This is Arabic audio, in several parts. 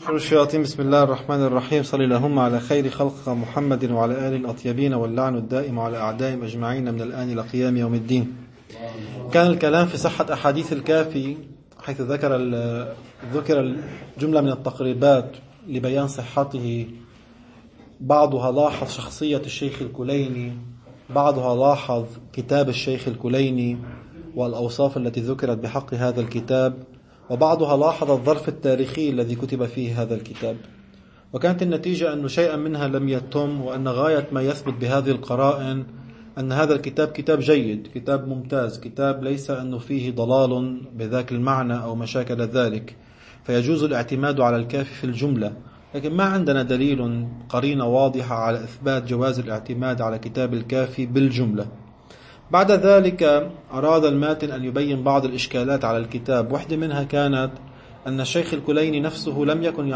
شر الشياطين. بسم الله الرحمن الرحيم. صل اللهم على خير خلق محمد وعلى آله الأطيبين، واللعن الدائم على أعدائهم أجمعين من الآن إلى قيام يوم الدين. كان الكلام في صحة أحاديث الكافي، حيث ذكر جملة من التقريبات لبيان صحته. بعضها لاحظ شخصية الشيخ الكليني، بعضها لاحظ كتاب الشيخ الكليني والأوصاف التي ذكرت بحق هذا الكتاب، وبعضها لاحظ الظرف التاريخي الذي كتب فيه هذا الكتاب. وكانت النتيجة أن شيئا منها لم يتم، وأن غاية ما يثبت بهذه القرائن أن هذا الكتاب كتاب جيد، كتاب ممتاز، كتاب ليس أنه فيه ضلال بذاك المعنى أو مشاكل ذلك، فيجوز الاعتماد على الكافي في الجملة. لكن ما عندنا دليل قرينة واضحة على إثبات جواز الاعتماد على كتاب الكافي بالجملة. بعد ذلك أراد الماتن أن يبين بعض الإشكالات على الكتاب. واحدة منها كانت أن الشيخ الكليني نفسه لم يكن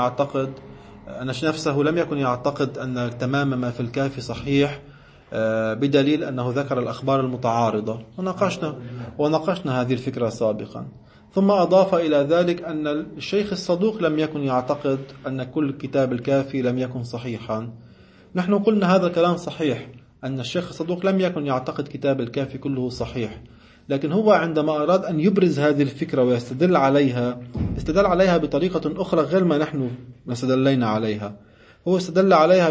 يعتقد أن تمام ما في الكافي صحيح، بدليل أنه ذكر الأخبار المتعارضة، وناقشنا هذه الفكرة سابقا. ثم أضاف إلى ذلك أن الشيخ الصدوق لم يكن يعتقد أن كل كتاب الكافي لم يكن صحيحا. نحن قلنا هذا الكلام صحيح، أن الشيخ الصدوق لم يكن يعتقد كتاب الكافي كله صحيح، لكن هو عندما أراد أن يبرز هذه الفكرة ويستدل عليها، استدل عليها بطريقة أخرى غير ما نحن استدلينا عليها. هو استدل عليها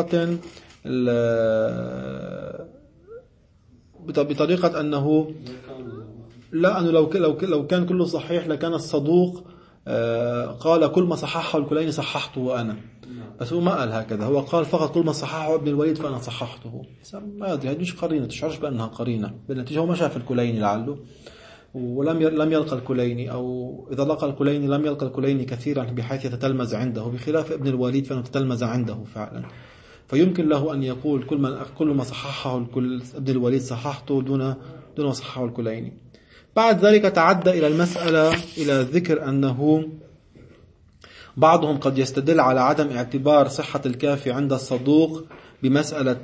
بطريقة أنه لا، أنه لو كان كله صحيح لكان الصدوق قال كل ما صححه الكليني صححته أنا، بس هو ما قال هكذا. هو قال فقط كل ما صححه ابن الوليد فأنا صححته. ما أدري، هذه مش قرينة، تشعرش بأنها قرينة. بالنتيجة هو ما شاف الكليني لعله، ولم يلقى الكليني، أو إذا لقى الكليني لم يلقى الكليني كثيرا بحيث يتتلمذ عنده، بخلاف ابن الوليد فإنه تتلمذ عنده فعلا. فيمكن له أن يقول كل ما صححه ابن الوليد صححته دون ما صححه الكليني. بعد ذلك تعدى إلى المسألة، إلى ذكر أنه بعضهم قد يستدل على عدم اعتبار صحة الكافي عند الصدوق بمسألة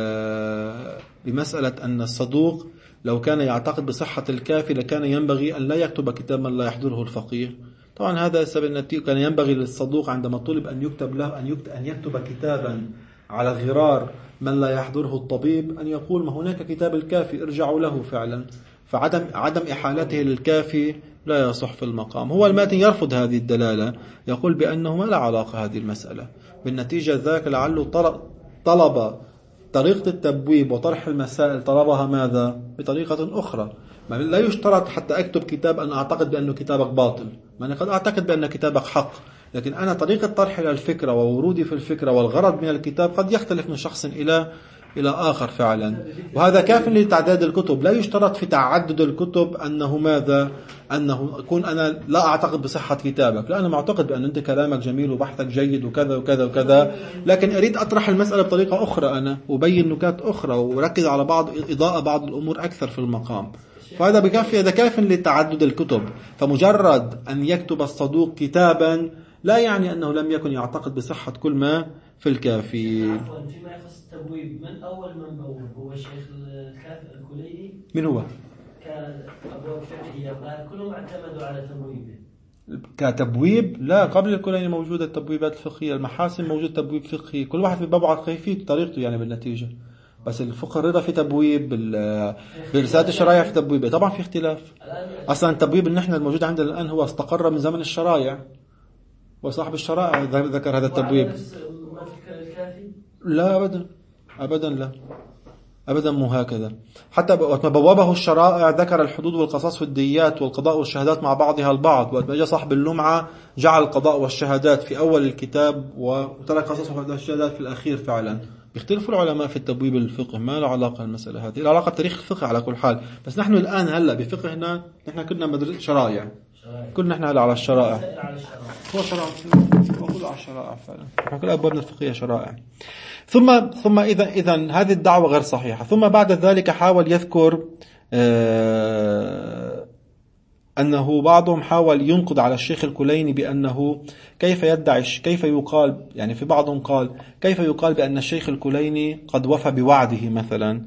أن الصدوق لو كان يعتقد بصحة الكافي لكان ينبغي أن لا يكتب كتابا لا يحضره الفقيه. طبعا هذا السبب النتيجة. كان ينبغي للصدوق عندما طلب أن يكتب له أن يكتب كتابا على غرار من لا يحضره الطبيب، أن يقول ما هناك كتاب الكافي ارجعوا له فعلا. فعدم إحالته للكافي لا يصح في المقام. هو الماتن يرفض هذه الدلالة، يقول بأنه ما لا علاقة هذه المسألة. بالنتيجة ذاك لعله طلب طريقة التبويب وطرح المسائل، طلبها ماذا؟ بطريقة أخرى. لا يشترط حتى أكتب كتاب أن أعتقد بأنه كتابك باطل، ما أنا قد أعتقد بأن كتابك حق، لكن أنا طريقة طرحي للفكرة وورودي في الفكرة والغرض من الكتاب قد يختلف من شخص إلى آخر فعلا. وهذا كاف لتعداد الكتب. لا يشترط في تعدد الكتب أنه ماذا؟ أنه أكون أنا لا أعتقد بصحة كتابك، لا، أنا معتقد بأن أنت كلامك جميل وبحثك جيد وكذا وكذا وكذا، لكن أريد أطرح المسألة بطريقة أخرى، أنا أبين نكات أخرى وركز على إضاءة بعض الأمور أكثر في المقام. فهذا بكافي، هذا كاف لتعدد الكتب. فمجرد أن يكتب الصدوق كتابا لا يعني أنه لم يكن يعتقد بصحة كل ما في الكافي. فيما يخص التبويب، من أول من بوب هو الشيخ الكليني؟ من هو؟ كأبواب فقهية كلهم اعتمدوا على تبويبه كتبويب؟ لا، قبل الكليني موجودة التبويبات الفقهية، المحاسن موجود تبويب فقهي، كل واحد في بابه كيفية طريقته يعني بالنتيجة. بس الفقه الرضا في تبويب، برسالة الشرايع في تبويب، طبعا في اختلاف. أصلا التبويب اللي نحن الموجود عندنا الآن هو استقر من زمن الشرايع، وصاحب الشرائع ذكر هذا التبويب. لا أبدا، أبدا، لا أبدا، مو هكذا. حتى وقت ما بوابه الشرائع ذكر الحدود والقصاص في الديات والقضاء والشهادات مع بعضها البعض. وقت ما جاء صاحب اللمعة جعل القضاء والشهادات في أول الكتاب وترك قصاص والشهادات في الأخير. فعلا بيختلفوا العلماء في التبويب الفقه، ما له علاقة المسألة هذه، له علاقة بتاريخ الفقه على كل حال. بس نحن الآن هلأ بفقهنا نحن كنا مدرسة شرائع، كنا نحن هلا على الشرائع. هو شرائع، وكل على الشرائع فعلا، نحن كل أبوابنا الفقهية شرائع. ثم إذا هذه الدعوة غير صحيحة. ثم بعد ذلك حاول يذكر أنه بعضهم حاول ينقض على الشيخ الكليني بأنه كيف يقال، يعني في بعضهم قال كيف يقال بأن الشيخ الكليني قد وفى بوعده مثلا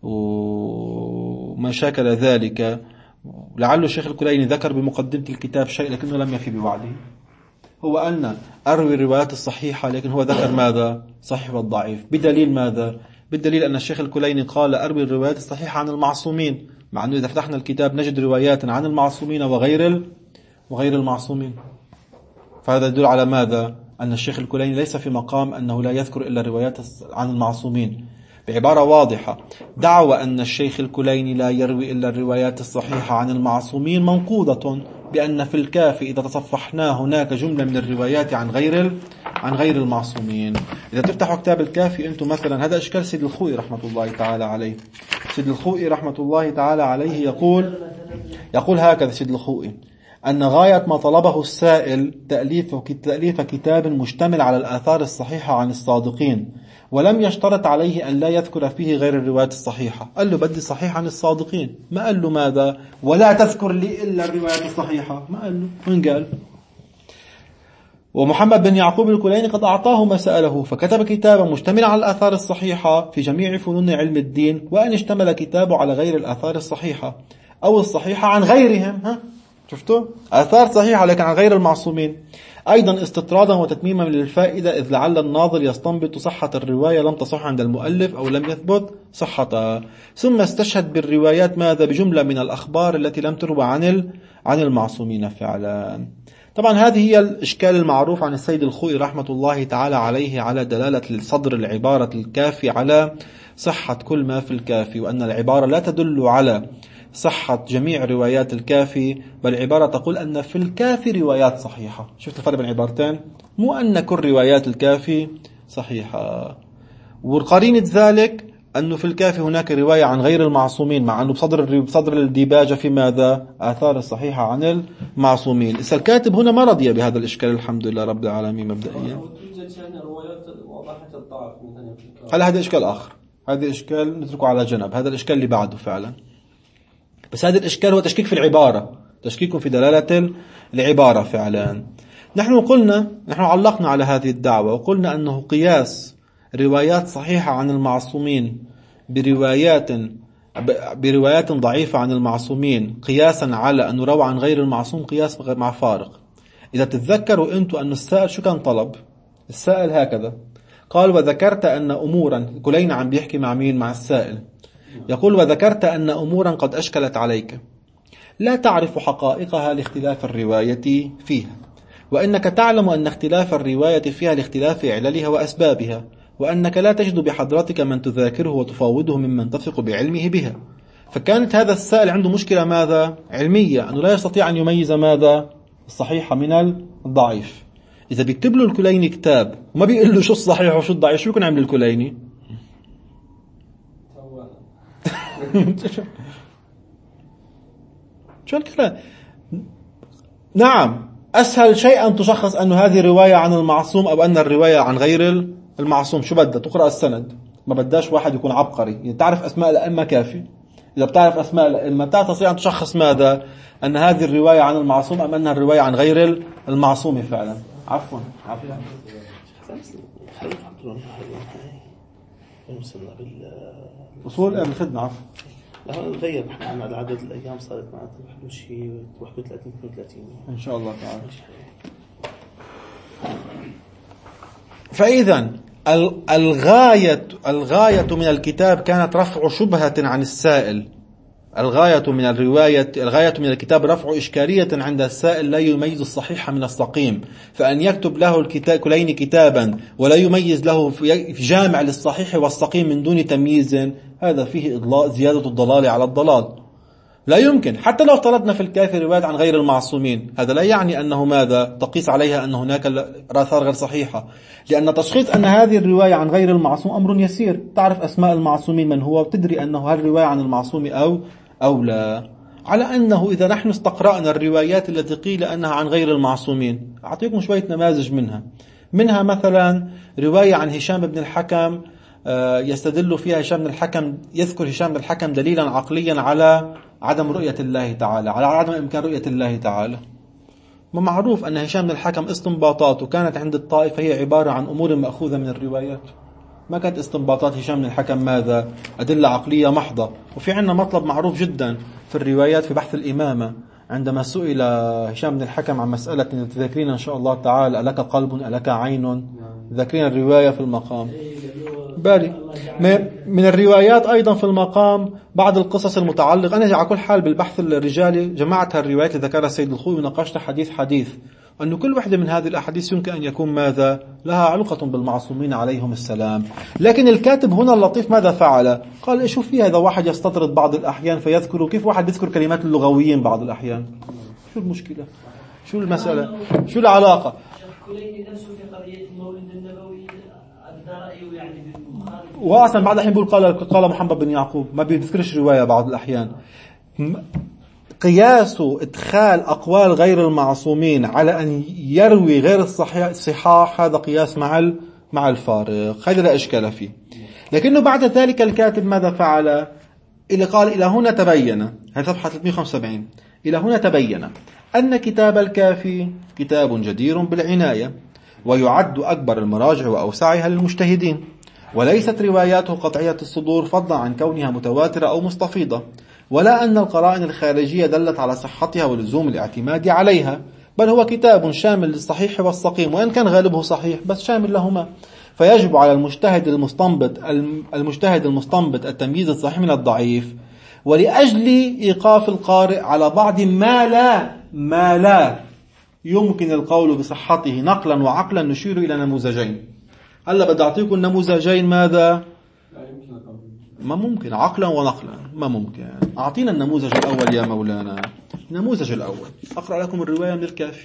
وما شاكل ذلك. لعل الشيخ الكليني ذكر بمقدمة الكتاب شيء لكنه لم يفي بوعده. هو أن أروي الروايات الصحيحة، لكن هو ذكر ماذا؟ صحيح والضعيف. بدليل ماذا؟ بالدليل أن الشيخ الكليني قال أروي الروايات الصحيحة عن المعصومين، مع أنه إذا فتحنا الكتاب نجد روايات عن المعصومين وغير المعصومين. فهذا يدل على ماذا؟ أن الشيخ الكليني ليس في مقام أنه لا يذكر إلا الروايات عن المعصومين. بعبارة واضحة، دعوى أن الشيخ الكليني لا يروي إلا الروايات الصحيحة عن المعصومين منقوضة بأن في الكافي إذا تصفحنا هناك جملة من الروايات عن غير المعصومين. إذا تفتحوا كتاب الكافي أنتم مثلا، هذا إشكال سيد الخوئي رحمة الله تعالى عليه. سيد الخوئي رحمة الله تعالى عليه يقول هكذا سيد الخوئي: أن غاية ما طلبه السائل تأليف كتاب مشتمل على الآثار الصحيحة عن الصادقين، ولم يشترط عليه أن لا يذكر فيه غير الروايات الصحيحة. قال له بدي صحيح عن الصادقين، ما قال له ماذا؟ ولا تذكر لي إلا الروايات الصحيحة، ما قال له. من قال؟ ومحمد بن يعقوب الكليني قد أعطاه ما سأله، فكتب كتابا مشتملا على الآثار الصحيحة في جميع فنون علم الدين، وأن اشتمل كتابه على غير الآثار الصحيحة أو الصحيحة عن غيرهم. شفتوا؟ آثار صحيحة لكن عن غير المعصومين. أيضا استطرادا وتتميما للفائدة، إذ لعل الناظر يستنبط صحة الرواية لم تصح عند المؤلف أو لم يثبت صحتها. ثم استشهد بالروايات ماذا؟ بجملة من الأخبار التي لم تروى عن المعصومين فعلا. طبعا هذه هي الإشكال المعروف عن السيد الخوئي رحمة الله تعالى عليه على دلالة صدر العبارة الكافي على صحة كل ما في الكافي، وأن العبارة لا تدل على صحة جميع روايات الكافي، بل العبارة تقول أن في الكافي روايات صحيحة. شفت الفرق بين العبارتين؟ مو أن كل روايات الكافي صحيحة. وقرينة ذلك أنه في الكافي هناك رواية عن غير المعصومين، مع أنه بصدر الديباجة في ماذا؟ آثار الصحيحة عن المعصومين. إذا الكاتب هنا ما رضي بهذا الإشكال، الحمد لله رب العالمين مبدئيا. هل هذا إشكال آخر؟ هذا إشكال نتركه على جنب، هذا الإشكال اللي بعده فعلا. بس هذا الإشكال هو تشكيك في العبارة، تشكيك في دلالة العبارة فعلا. نحن علقنا على هذه الدعوة وقلنا أنه قياس روايات صحيحة عن المعصومين بروايات ضعيفة عن المعصومين قياسا على أنه روى عن غير المعصوم قياس مع فارق. إذا تتذكروا أنتم أن السائل شو كان طلب؟ السائل هكذا قال: وذكرت أن أمورا، كلينا عم بيحكي مع مين؟ مع السائل. يقول: وذكرت أن أمورا قد أشكلت عليك لا تعرف حقائقها لاختلاف الرواية فيها، وإنك تعلم أن اختلاف الرواية فيها لاختلاف عللها وأسبابها، وأنك لا تجد بحضرتك من تذاكره وتفاوضه ممن تثق بعلمه بها. فكانت هذا السائل عنده مشكلة ماذا؟ علمية، أنه لا يستطيع أن يميز ماذا؟ الصحيح من الضعيف. إذا بيكتب له الكليني كتاب وما بيقول له شو الصحيح وشو الضعيف، شو يكون عمل الكليني؟ شو الكلام؟ نعم، أسهل شيء أن تشخص أن هذه رواية عن المعصوم أو أن الرواية عن غير المعصوم. شو بدها؟ تقرأ السند، ما بداش واحد يكون عبقري، يعني تعرف أسماء الأئمة كافي. إذا بتعرف أسماء الأئمة تستطيع أن تشخص ماذا؟ أن هذه الرواية عن المعصوم أم أنها الرواية عن غير المعصوم فعلا. عفوا أصول الخدمة. عفوا نغير نحن على عدد الأيام، صارت معنا شيء 31 إن شاء الله تعالى. فإذا الغاية من الكتاب كانت رفع شبهة عن السائل. الغاية من الكتاب رفع إشكالية عند السائل لا يميز الصحيح من السقيم. فأن يكتب له الكليني كتابا ولا يميز له في جامع للصحيح والسقيم من دون تمييز، هذا فيه زيادة الضلال على الضلال. لا يمكن. حتى لو افترضنا في الكافي روايات عن غير المعصومين، هذا لا يعني أنه ماذا؟ تقيس عليها أن هناك آثار غير صحيحة، لأن تشخيص أن هذه الرواية عن غير المعصوم أمر يسير. تعرف أسماء المعصومين من هو، وتدري أنه هل الرواية عن المعصوم أو لا. على أنه إذا نحن استقرأنا الروايات التي قيل أنها عن غير المعصومين، أعطيكم شوية نماذج منها مثلا رواية عن هشام بن الحكم، يستدل فيها هشام بن الحكم، يذكر هشام بن الحكم دليلا عقليا على عدم رؤية الله تعالى، على عدم إمكان رؤية الله تعالى. ومعروف أن هشام بن الحكم استنباطاته كانت عند الطائفة هي عبارة عن أمور مأخوذة من الروايات، ما كانت استنباطات هشام بن الحكم ماذا؟ أدلة عقلية محضة. وفي عندنا مطلب معروف جدا في الروايات في بحث الإمامة، عندما سئل هشام بن الحكم عن مسألة تذكرين إن شاء الله تعالى ألك قلب ألك عين، ذكرين الرواية في المقام بالي. من الروايات أيضا في المقام بعض القصص المتعلقة. أنا على كل حال بالبحث الرجالي جمعت الروايات اللي ذكرها السيد الخوي وناقشت حديث أن كل واحدة من هذه الأحاديث يمكن أن يكون ماذا لها علاقة بالمعصومين عليهم السلام. لكن الكاتب هنا اللطيف ماذا فعل؟ قال شوف فيها إذا واحد يستطرد بعض الأحيان فيذكر كيف واحد يذكر كلمات اللغويين بعض الأحيان، شو المشكلة؟ شو المسألة؟ شو العلاقة؟ الكليني نفسه في قضية المولد النبوي أبدى رأيه يعني وأصلا بعض الأحيان بيقول قال محمد بن يعقوب، ما بيذكرش رواية بعض الأحيان. قياس إدخال أقوال غير المعصومين على أن يروي غير الصحاح هذا قياس مع الفارق، هذا لا إشكال فيه. لكنه بعد ذلك الكاتب ماذا فعل؟ قال إلى هنا تبين، هذه صفحة 375، إلى هنا تبين أن كتاب الكافي كتاب جدير بالعناية ويعد أكبر المراجع وأوسعها للمجتهدين، وليست رواياته قطعية الصدور فضلا عن كونها متواترة أو مستفيضة، ولا أن القرائن الخارجية دلت على صحتها ولزوم الاعتماد عليها، بل هو كتاب شامل للصحيح والسقيم، وإن كان غالبه صحيح بس شامل لهما. فيجب على المجتهد المستنبط التمييز الصحيح من الضعيف، ولأجل إيقاف القارئ على بعض ما لا يمكن القول بصحته نقلا وعقلا نشير إلى نموذجين. هلا بدي أعطيكم نموذجين. ماذا؟ ما ممكن عقلا ونقلا، ما ممكن. أعطينا النموذج الأول يا مولانا. النموذج الأول أقرأ لكم الرواية من الكافي.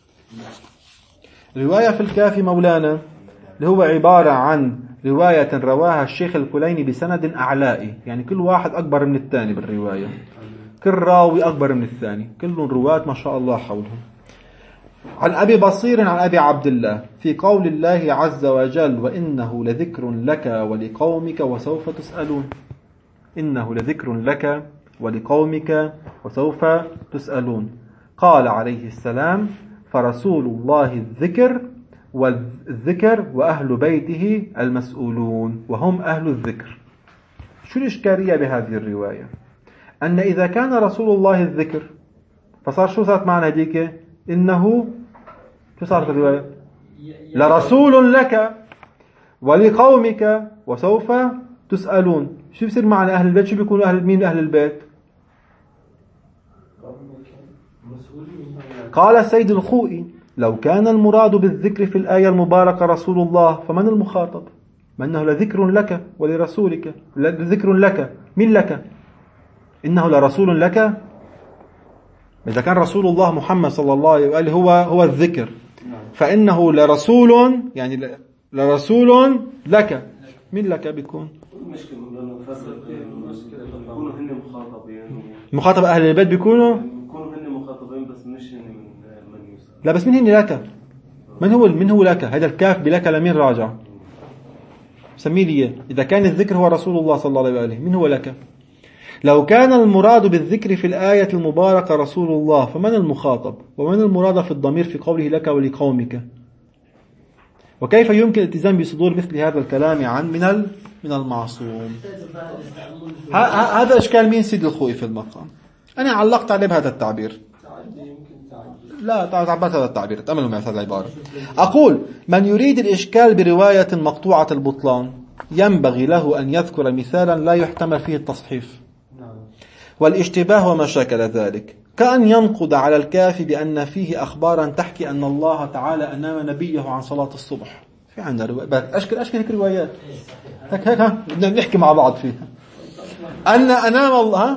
رواية في الكافي مولانا اللي هو عبارة عن رواية رواها الشيخ الكليني بسند أعلائي، يعني كل واحد أكبر من الثاني بالرواية، كل راوي أكبر من الثاني، كلهم رواة ما شاء الله حولهم. عن أبي بصير عن أبي عبد الله في قول الله عز وجل وإنه لذكر لك ولقومك وسوف تسألون. إنه لذكر لك ولقومك وسوف تسألون. قال عليه السلام فرسول الله الذكر والذكر وأهل بيته المسؤولون وهم أهل الذكر. شو الإشكالية بهذه الرواية؟ أن إذا كان رسول الله الذكر فصار شو صارت معنى هديك؟ إنه شو صارت الرواية؟ لرسول لك ولقومك وسوف تسألون. شو بصير معنى أهل البيت؟ شو بيكونوا أهل مين أهل البيت؟ قال السيد الخوئي لو كان المراد بالذكر في الآية المباركة رسول الله فمن المخاطب؟ ما أنه لذكر لك ولرسولك، لذكر لك، من لك؟ إنه لرسول لك. إذا كان رسول الله محمد صلى الله عليه وآله هو الذكر فإنه لرسول، يعني لرسول لك، من لك بيكون؟ بيكونوا هن مخاطبين. مخاطب أهل البيت بيكونوا هن مخاطبين بس مش هن من يوسف. لا بس من هن لك؟ من هو لك؟ هذا الكاف بلك لمين راجع؟ سمي لي إذا كان الذكر هو رسول الله صلى الله عليه وآله، من هو لك؟ لو كان المراد بالذكر في الآية المباركة رسول الله فمن المخاطب؟ ومن المراد في الضمير في قوله لك ولقومك؟ وكيف يمكن الالتزام بصدور مثل هذا الكلام عن من المعصوم؟ هذا إشكال مين سيد الخوئي في المقام. أنا علقت عليه بهذا التعبير. لا تعبت هذا التعبير، تأملوا معي هذه العبارة. أقول من يريد الإشكال برواية مقطوعة البطلان ينبغي له أن يذكر مثالا لا يحتمل فيه التصحيف والاشتباه وما شاكل ذلك، كأن ينقض على الكافي بأن فيه أخبارا تحكي أن الله تعالى أنام نبيه عن صلاة الصبح. في عندنا روايات أشكل هيك روايات هيك نحكي مع بعض فيها أن أنام الله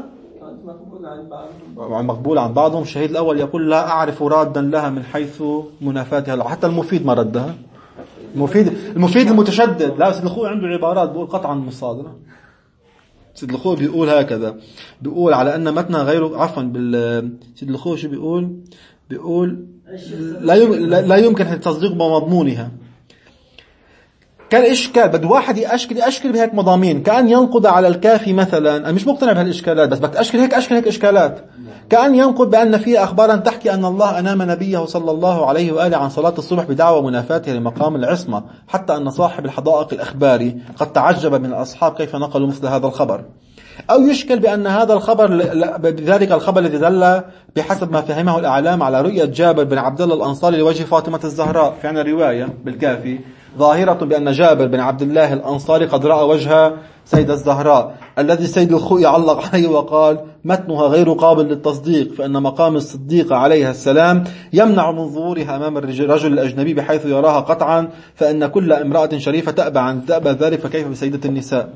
مقبول عن بعضهم. الشهيد الأول يقول لا أعرف رادا لها من حيث منافاتها، حتى المفيد ما ردها. المفيد المتشدد لا، سيد الخوئي عنده عبارات بيقول قطعا مصادرة. سيد الخوئي بيقول هكذا، بيقول على أن متنها غير عفوا سيد الخوئي شو بيقول لا يمكن التصديق بمضمونها. كان إشكال بده واحد أشكل بهيك مضامين، كأن ينقض على الكافي مثلا. أنا مش مقتنع بهالإشكالات بس بدك أشكل هيك إشكالات. كأن ينقض بأن فيه أخبارا تحكي أن الله أنام نبيه صلى الله عليه وآله عن صلاة الصبح بدعوى منافاته لمقام العصمة، حتى أن صاحب الحدائق الأخباري قد تعجب من الأصحاب كيف نقلوا مثل هذا الخبر. أو يشكل بأن هذا الخبر بذلك الخبر الذي دل بحسب ما فهمه الأعلام على رؤية جابر بن عبد الله الأنصاري لوجه فاطمة الزهراء. في عنا رواية بالكافي ظاهرة بأن جابر بن عبد الله الأنصاري قد رأى وجه سيدة الزهراء الذي سيد الخوئي علق عليه وقال متنها غير قابل للتصديق، فإن مقام الصديقة عليها السلام يمنع من ظهورها أمام الرجل الأجنبي بحيث يراها قطعا، فإن كل امرأة شريفة تأبى ذلك، فكيف بسيدة النساء؟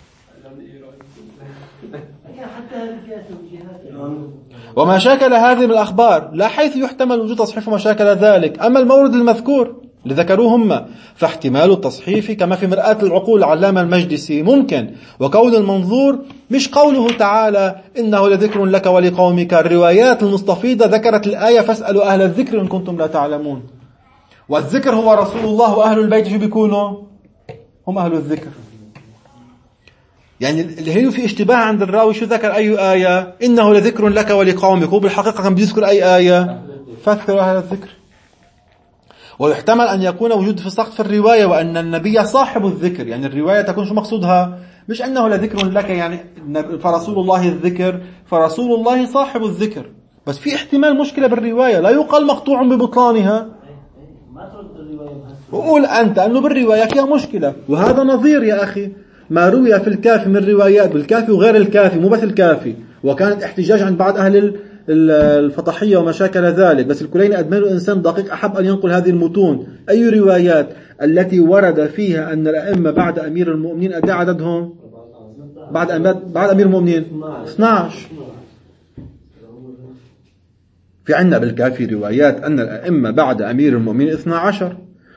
وما شاكل هذه من الأخبار لا حيث يحتمل وجود تصحيف وما شاكل ذلك. أما المورد المذكور اللي ذكروه هم فاحتمال التصحيف كما في مرآة العقول العلامة المجلسي ممكن، وكون المنظور مش قوله تعالى إنه لذكر لك ولقومك. الروايات المستفيضة ذكرت الآية فاسألوا أهل الذكر إن كنتم لا تعلمون، والذكر هو رسول الله وأهل البيت شو بيكونوا؟ هم أهل الذكر. يعني اللي هي في اشتباه عند الراوي شو ذكر أي آية؟ إنه لذكر لك ولقومك، هو بالحقيقة كان بيذكر أي آية؟ فاذكروا أهل الذكر. ويحتمل أن يكون وجود في سقف الرواية وأن النبي صاحب الذكر، يعني الرواية تكون شو مقصودها؟ مش أنه لذكر لك يعني فرسول الله الذكر، فرسول الله صاحب الذكر. بس في احتمال مشكلة بالرواية لا يقال مقطوع ببطلانها، وقول أنت أنه بالرواية فيها مشكلة. وهذا نظير يا أخي ما روي في الكافي من روايات بالكافي وغير الكافي، مو بس الكافي، وكانت احتجاج عند بعض أهل الفطحية وما شاكل ذلك. بس الكليني أدمنه إنسان دقيق أحب أن ينقل هذه المتون. أي روايات التي ورد فيها أن الأئمة بعد أمير المؤمنين أدى عددهم بعد أمير المؤمنين 12. في عنا بالكافي روايات أن الأئمة بعد أمير المؤمنين 12،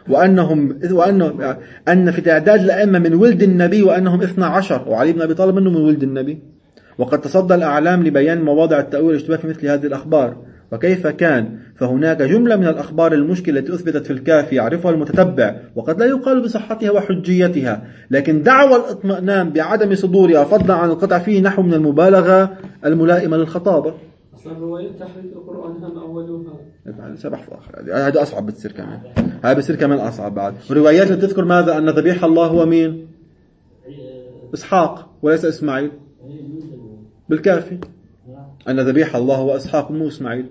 أن في تعداد الأئمة من ولد النبي وأنهم 12، وعلي بن أبي طالب منه من ولد النبي. وقد تصدى الأعلام لبيان مواضع التأويل والاشتباه في مثل هذه الأخبار. وكيف كان؟ فهناك جملة من الأخبار المشكلة التي أثبتت في الكافي يعرفها المتتبع وقد لا يقال بصحتها وحجيتها، لكن دعوى الاطمئنان بعدم صدورها فضلا عن القطع فيه نحو من المبالغة الملائمة للخطابة. أصلا رواية تحريف القرآن هم أولها سبح فاخر، هذا أصعب بتصير كمان، هذا بتصير كمان أصعب بعد. وروايات اللي تذكر ماذا؟ أن ذبيح الله هو مين؟ إسحاق وليس إسماعيل بالكافي، أن ذبيح الله هو إسحاق مو إسماعيل.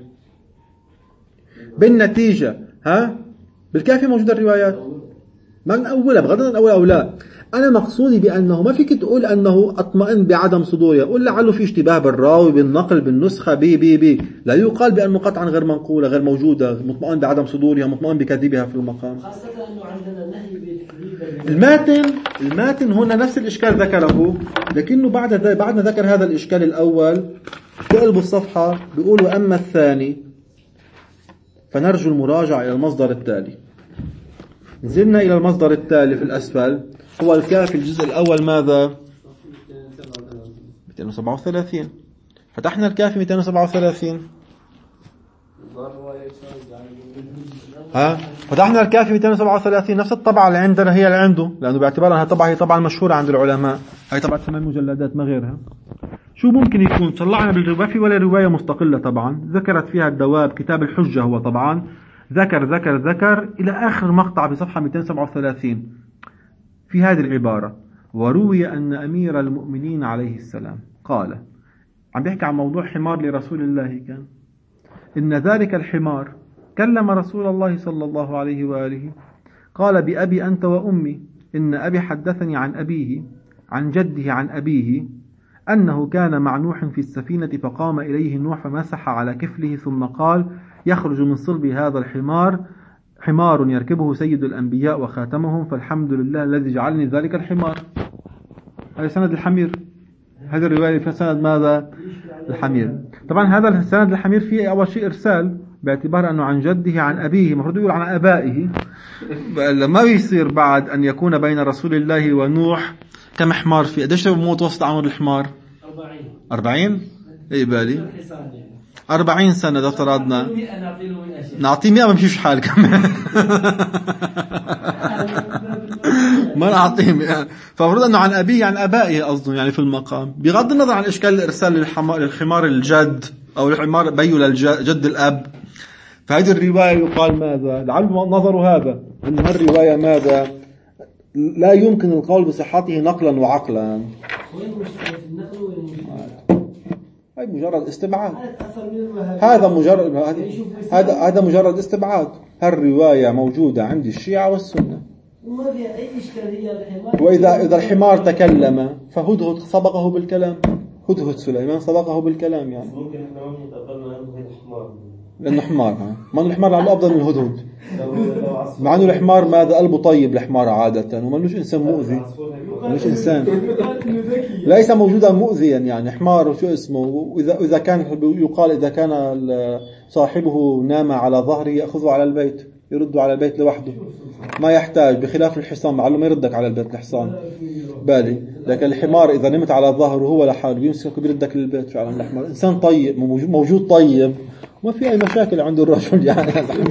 بالنتيجة بالكافي موجودة الروايات ما من أولها بغض النظر أول أو لا. أنا مقصودي بأنه ما فيك تقول أنه أطمئن بعدم صدورها، قل لعله في اشتباه بالراوي بالنقل بالنسخة بي لا يقال بأنه قطعا غير منقولة غير موجودة، مطمئن بعدم صدورها مطمئن بكذبها في المقام. خاصة أنه عندنا نهي بالتكذيب. الماتن هنا نفس الإشكال ذكره، لكنه بعد ما ذكر هذا الإشكال الأول بقلب الصفحة بيقول وأما الثاني فنرجو المراجعة إلى المصدر التالي. نزلنا إلى المصدر التالي في الأسفل هو الكافي الجزء الأول ماذا؟ 237. فتحنا الكافي 237 فتحنا الكافي 237 نفس الطبعة اللي عندنا هي اللي عنده، لأنه باعتبار أنها طبعة هي طبعا مشهورة عند العلماء، هي طبعة 8 مجلدات ما غيرها. شو ممكن يكون؟ طلعنا بالرواية في ولا رواية مستقلة طبعا ذكرت فيها الدواب، كتاب الحجة هو طبعا ذكر إلى آخر مقطع بصفحة 237 في هذه العبارة: وروي أن أمير المؤمنين عليه السلام قال، عم بيحكي عن موضوع حمار لرسول الله كان، إن ذلك الحمار كلم رسول الله صلى الله عليه وآله، قال بأبي أنت وأمي، إن أبي حدثني عن أبيه عن جده عن أبيه أنه كان مع نوح في السفينة، فقام إليه نوح فمسح على كفله ثم قال يخرج من صلب هذا الحمار حمار يركبه سيد الأنبياء وخاتمهم، فالحمد لله الذي جعلني ذلك الحمار. هذا سند الحمير، هذه الرواية في سند ماذا؟ الحمير. طبعا هذا السند الحمير فيه أول شيء إرسال باعتبار أنه عن جده عن أبيه، المفروض يقول عن أبائه، ما بيصير بعد أن يكون بين رسول الله ونوح كم حمار فيه. قديش بموت وسط عمر الحمار؟ 40 اي بالي 40 سنة. ده افترضنا نعطيه 100 ما بمشيش حال كمان ما نعطيه 100. فمفروض أنه عن أبيه عن أبائه قصده يعني في المقام، بغض النظر عن إشكال الإرسال للحمار الجد أو الحمار بيو للجد الأب. فهذه الرواية يقال ماذا؟ لعل نظر هذا أن الرواية ماذا؟ لا يمكن القول بصحته نقلا وعقلا، وين مشكلة النقل وين المشكلة؟ هاي مجرد استبعاد. أثر من الوهابية. هذا مجرد هذا مجرد استبعاد. هالرواية موجودة عند الشيعة والسنة. وما فيها أي إشكالية الحين. وإذا الحمار تكلم فهدهد سبقه بالكلام. هدهد سليمان سبقه بالكلام يعني. ممكن احنا ما تقبلنا انه الحمار. لأنه حمار. ما أنه الحمار عنده أفضل من الهدهد. مع أنه الحمار ما هذا قلبه طيب الحمار عادة ومالوش إنسان مؤذي. مش إنسان. ليس موجودا مؤذيا يعني حمار شو اسمه. وإذا كان يقال إذا كان صاحبه نام على ظهره يأخذه على البيت يرده على البيت لوحده ما يحتاج بخلاف الحصان معلوم ما يردك على البيت الحصان بالي. لكن الحمار إذا نمت على ظهره هو لحاله بيمسكك بيردك للبيت. فعلا الحمار إنسان طيب موجود طيب ما في أي مشاكل عند الرجل يعني.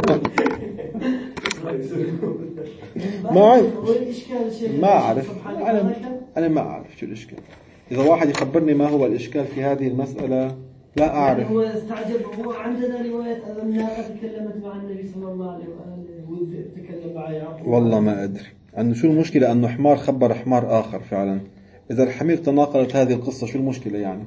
ما أعرف أنا ما أعرف شو الإشكال. إذا واحد يخبرني ما هو الإشكال في هذه المسألة لا أعرف. يعني هو استعجب. هو عندنا رواية أن تكلمت مع النبي صلى الله عليه وآله وتكلم مع يعقوب. والله ما أدري أنه شو المشكلة أنه حمار خبر حمار آخر فعلا. إذا الحمير تناقلت هذه القصة شو المشكلة يعني.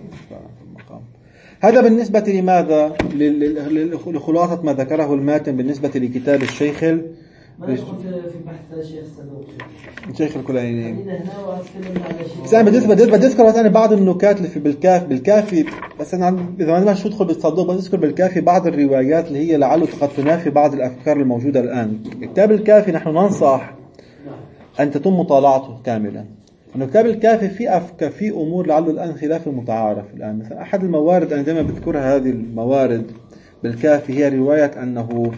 هذا بالنسبة لماذا لخلاصة ما ذكره الماتن بالنسبة لكتاب الشيخ ما يدخل في بحث الشيخ الصدوق الشيخ الكليني. بس أنا بدي أذكر أنا بعض النكات اللي في بالكافي بس أنا إذا ما شو أدخل بالصدوق بدي أذكر بالكافي بعض الروايات اللي هي لعله قد تنافي بعض الأفكار الموجودة الآن. كتاب الكافي نحن ننصح أن تتم مطالعته كاملا. إنه كتاب الكافي في أمور لعله الآن خلاف المتعارف الآن. مثلا أحد الموارد أنا دائما بذكرها هذه الموارد بالكافي هي رواية أنه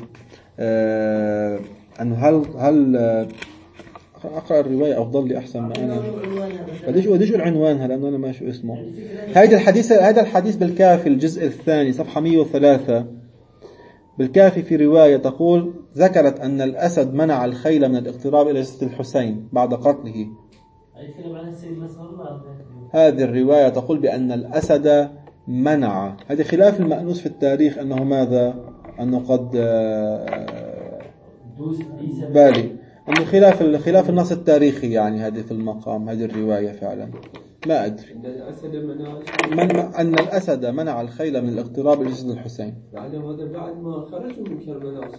هل أقرأ الرواية أفضل لي أحسن ما أنا بديش عنوانها لأنه أنا ما شو اسمه. هذا الحديث بالكافي الجزء الثاني صفحة 103 بالكافي في رواية تقول ذكرت أن الأسد منع الخيل من الاقتراب إلى جسد الحسين بعد قتله. هذه الرواية تقول بأن الأسد منع. هذا خلاف المأنوس في التاريخ أنه ماذا أنه قد بالي أنه خلاف النص التاريخي يعني هذه في المقام هذه الرواية فعلا ما أدري. أن الأسد منع الخيل من الاقتراب إلى جسد الحسين. هذا بعد ما خرجوا من كربلاء.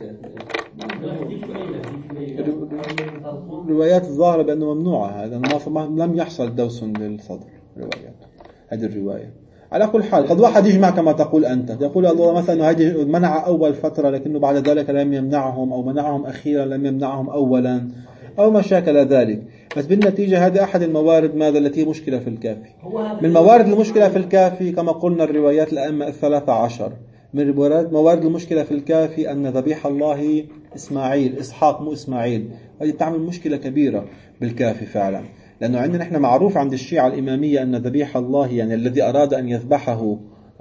الروايات الظاهرة بأنه ممنوعة. هذا لم يحصل دوس للصدر روايات هذه الرواية. على كل حال قد واحد يجمع كما تقول أنت يقول الله مثلا هذه منع أول فترة لكنه بعد ذلك لم يمنعهم أو منعهم أخيرا لم يمنعهم أولا أو ما شاكل ذلك. بس بالنتيجة هذا أحد الموارد ماذا التي مشكلة في الكافي. من موارد المشكلة في الكافي كما قلنا الروايات الأئمة 13. من موارد المشكلة في الكافي أن ذبيح الله إسماعيل إسحاق مو إسماعيل. هذه تعمل مشكلة كبيرة بالكافي فعلا لأنه عندنا إحنا معروف عند الشيعة الإمامية أن ذبيح الله يعني الذي أراد أن يذبحه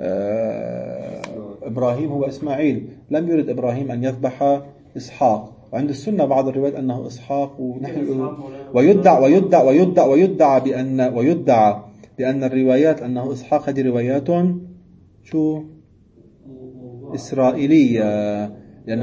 إبراهيم هو إسماعيل. لم يرد إبراهيم أن يذبح إسحاق. وعند السنة بعض الروايات أنه إسحاق ونحن ويدعى بأن الروايات أنه إسحاق هذه روايات شو إسرائيلية لأنه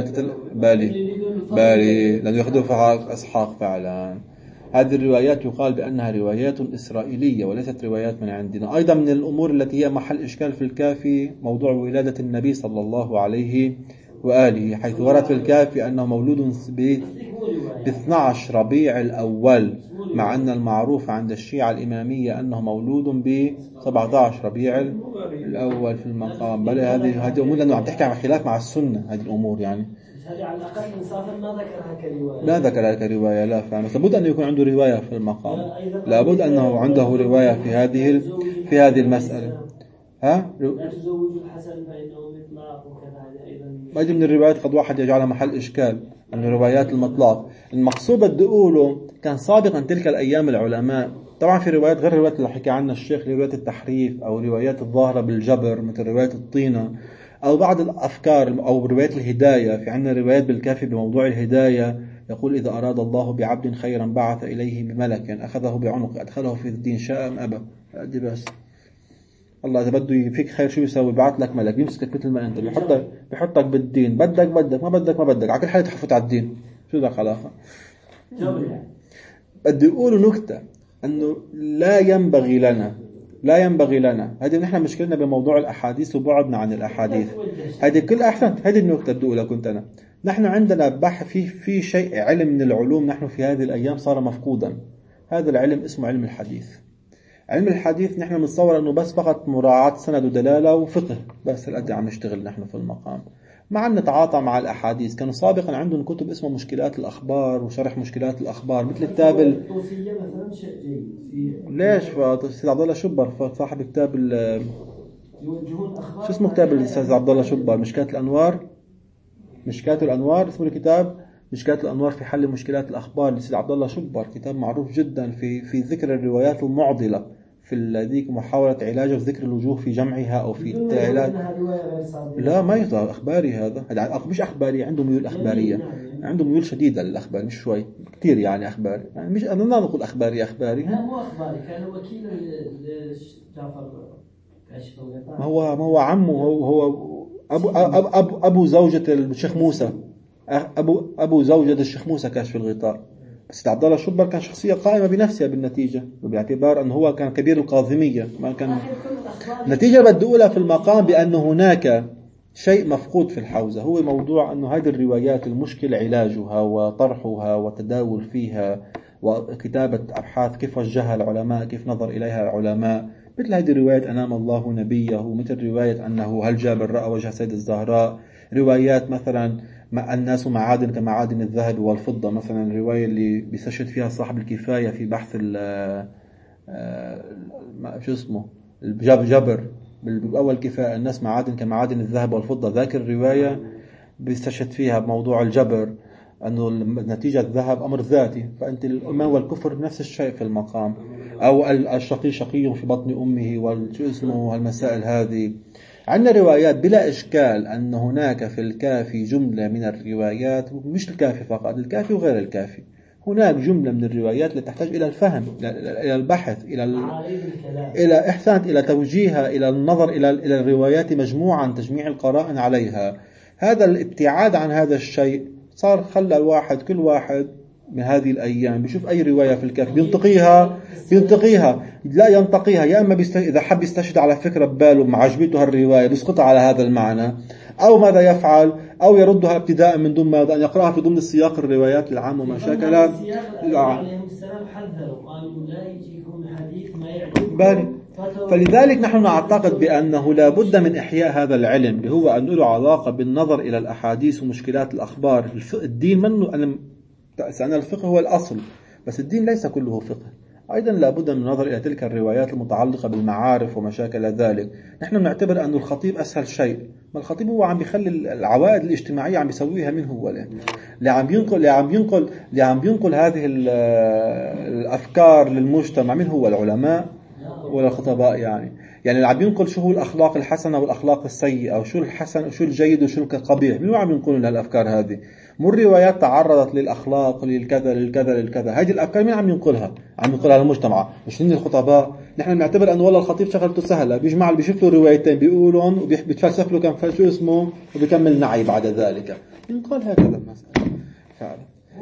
بالي لأنه يأخذوا في إسحاق فعلا. هذه الروايات يقال بأنها روايات إسرائيلية وليست روايات من عندنا. أيضا من الأمور التي هي محل إشكال في الكافي موضوع ولادة النبي صلى الله عليه وآله حيث ورد في الكافي أنه مولود ب 12 ربيع الأول مع أن المعروف عند الشيعة الإمامية أنه مولود ب 17 ربيع الأول في المقام. بل هذه أمور لأنه عم تحكي عن خلاف مع السنة هذه الأمور يعني هذه على الأقل إنصافا ما ذكرها كرواية. لا ذكرها كرواية لا فعلا. لابد أن يكون عنده رواية في المقام. لابد أنه عنده رواية في هذه المسألة. ها؟ لا تزوج الحسن فإنه مطلق وكذا أيضا. هذه من الروايات قد واحد يجعلها محل إشكال من روايات المطلق. المقصود بدي أقوله كان سابقا تلك الأيام العلماء طبعا في روايات غير روايات اللي حكى عنها الشيخ روايات التحريف أو روايات الظاهرة بالجبر مثل رواية الطينة أو بعض الأفكار أو روايات الهداية. في عندنا روايات بالكافي بموضوع الهداية يقول إذا أراد الله بعبد خيرا بعث إليه بملك يعني أخذه بعنق أدخله في الدين شاء أم أبى. أدي بس الله إذا بده يفيك خير شو يسوي بعث لك ملك بيمسكك مثل ما أنت بيحطك بالدين بدك ما بدك على كل حال تحفت على الدين شو ذاك علاقة. بدي أقول نكتة أنه لا ينبغي لنا هذه نحن مشكلنا بموضوع الأحاديث وبعدنا عن الأحاديث. هذه كل أحسنت، هذه النقطة الأولى كنت أنا. نحن عندنا بحث في شيء علم من العلوم نحن في هذه الأيام صار مفقودا. هذا العلم اسمه علم الحديث. علم الحديث نحن نتصور أنه بس فقط مراعاة سند ودلالة وفقه، بس الأدي عم نشتغل نحن في المقام، مع أن نتعاطى مع الأحاديث. كانوا سابقا عندهم كتب اسمه مشكلات الأخبار وشرح مشكلات الأخبار مثل كتاب التوصية مثلا شيء جيد. ليش سيد عبد الله شبر صاحب كتاب يوجهون أخبار شو اسمه كتاب الأستاذ عبد الله شبر؟ مشكات الأنوار اسمه الكتاب مشكات الأنوار في حل مشكلات الأخبار لسيد عبد الله شبر. كتاب معروف جدا في ذكر الروايات المعضلة، في ذيك محاولة علاج ذكر الوجوه في جمعها أو في علاج. لا ما يطلع أخباري، هذا مش أخباري، عنده ميول أخبارية، عنده ميول شديدة للأخبار، مش شوي كثير يعني أخباري، يعني مش أنا لا نقول أخباري لا مو أخباري، كان وكيل جعفر كاشف الغطاء. ما هو عمه، هو أبو زوجة الشيخ موسى، أبو زوجة الشيخ موسى كاشف الغطاء. بس عبد الله شبر كان شخصية قائمة بنفسها بالنتيجة، باعتبار أنه هو كان كبير القاظمية. ما كان نتيجة بدي أقولها في المقام بأن هناك شيء مفقود في الحوزة، هو موضوع أنه هذه الروايات المشكل علاجها وطرحها وتداول فيها وكتابة أبحاث كيف وجهها العلماء، كيف نظر إليها العلماء. مثل هذه الرواية أنام الله نبيه، مثل رواية أنه هل جابر رأى وجه سيد الزهراء، روايات مثلا الناس معادن كمعادن الذهب والفضة، مثلا الرواية اللي بيستشهد فيها صاحب الكفاية في بحث شو اسمه جبر بالأول كفاية، الناس معادن كمعادن الذهب والفضة. ذاك الرواية بيستشهد فيها بموضوع الجبر، أنه النتيجة الذهب أمر ذاتي، فأنت الإيمان والكفر نفس الشيء في المقام، أو الشقي شقي في بطن أمه والشو اسمه هالمسائل هذه. عندنا روايات بلا إشكال أن هناك في الكافي جملة من الروايات، مش الكافي فقط، الكافي وغير الكافي، هناك جملة من الروايات التي تحتاج إلى الفهم، إلى البحث، إلى إحسان، إلى توجيهها، إلى النظر إلى الروايات مجموعا، تجميع القرائن عليها. هذا الابتعاد عن هذا الشيء صار خلى كل واحد من هذه الأيام بيشوف أي رواية في الكافي بينتقيها لا ينتقيها، يا أما إذا حب يستشهد على فكرة بباله مع عجبته هالرواية بيسقطها على هذا المعنى، أو ماذا يفعل، أو يردها ابتداء من دون ماذا أن يقرأها في ضمن السياق الروايات العامة وما شاكل. عليهم السلام حذروا قالوا لا يجيكم حديث ما يعجبكم. فلذلك نحن نعتقد بأنه لا بد من إحياء هذا العلم اللي هو أن له علاقة بالنظر إلى الأحاديث ومشكلات الأخبار. الدين منه أنا الفقه هو الأصل، بس الدين ليس كله فقه. أيضا لا بد من النظر إلى تلك الروايات المتعلقة بالمعارف ومشاكل ذلك. نحن نعتبر أن الخطيب أسهل شيء، ما الخطيب هو عم بيخلي العوائد الاجتماعية عم بيسويها منه هو اللي عم بينقل هذه الأفكار للمجتمع. من هو العلماء ولا الخطباء؟ يعني اللي عم ينقل شو هو الأخلاق الحسنة والأخلاق السيئة، وشو الحسن وشو الجيد وشو القبيح. مين عم ينقل لها الأفكار هذه؟ مو الروايات تعرضت للأخلاق للكذا. هذه الأفكار مين عم ينقلها؟ عم ينقلها للمجتمع، مش من الخطباء. نحن نعتبر أن والله الخطيب شغلته سهلة، بيجمع بيشوف له روايتين بيقولهم وبيتفلسف له كم شو اسمه وبيكمل نعي بعد ذلك. ينقل هكذا المسألة فعلا.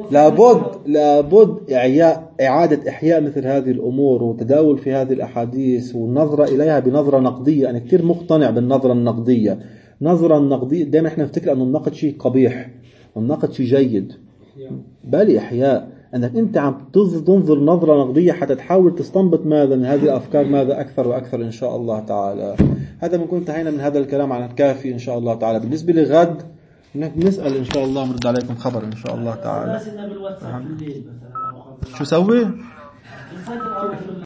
لابد إعادة إحياء مثل هذه الأمور وتداول في هذه الأحاديث والنظرة إليها بنظرة نقدية. أنا كثير مقتنع بالنظرة النقدية. نظرة النقدية دائما إحنا نفتكر أن النقد شيء قبيح والنقد شيء جيد، بل إحياء أنك أنت عم تنظر نظرة نقدية حتى تحاول تستنبط ماذا من هذه الأفكار، ماذا أكثر وأكثر إن شاء الله تعالى. هذا بنكون انتهينا من هذا الكلام عن الكافي إن شاء الله تعالى. بالنسبة لغد نسأل إن شاء الله، نرد عليكم خبر إن شاء الله تعالى. شو سوي؟